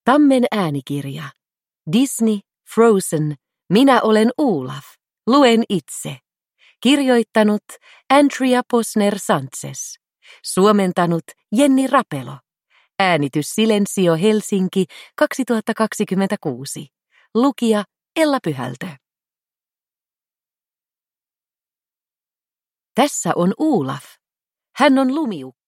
Tammen äänikirja. Disney, Frozen, Minä olen Olaf. Luen itse. Kirjoittanut Andrea Posner-Sanchez. Suomentanut Jenni Rapelo. Äänitys Silensio Helsinki 2026. Lukija Ella Pyhältö. Tässä on Olaf. Hän on lumiukko.